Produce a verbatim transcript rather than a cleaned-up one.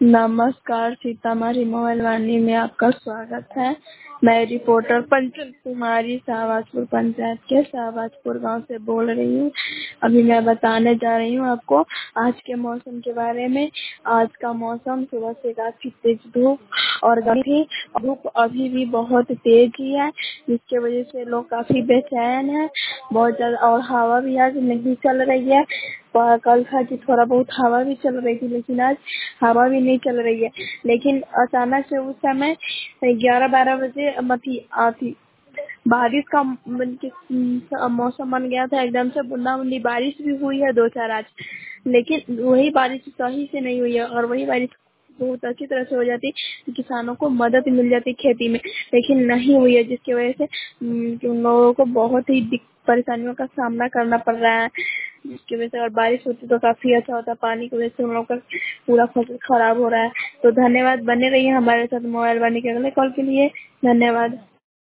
नमस्कार, सीतामढ़ी मोबाइल वाणी में आपका स्वागत है। मैं रिपोर्टर पंचम कुमारी शाहबाजपुर पंचायत के शाहबाजपुर गांव से बोल रही हूँ। अभी मैं बताने जा रही हूँ आपको आज के मौसम के बारे में। आज का मौसम सुबह से काफी तेज धूप और गर्मी थी। धूप अभी भी बहुत तेज ही है, जिसके वजह से लोग काफी बेचैन हैं बहुत ज्यादा। और हवा भी आज नहीं चल रही है। कल था कि थोड़ा बहुत हवा भी चल रही थी, लेकिन आज हवा भी नहीं चल रही है। लेकिन अचानक से उस समय ग्यारह बारह बजे मती आती बारिश का मौसम बन गया था। एकदम से बूंदा बूंदी बारिश भी हुई है दो चार आज, लेकिन वही बारिश सही से नहीं हुई है। और वही बारिश बहुत अच्छी तरह से हो जाती तो किसानों को मदद मिल जाती खेती में, लेकिन नहीं हुई है, जिसकी वजह से उन लोगों को बहुत ही परेशानियों का सामना करना पड़ रहा है। जिसकी वजह से अगर बारिश होती तो काफी अच्छा होता। पानी की वजह से उन लोगों का पूरा फसल खराब हो रहा है। तो धन्यवाद, बने रहिए हमारे साथ मोबाइल वाणी के अगले कॉल के लिए। धन्यवाद।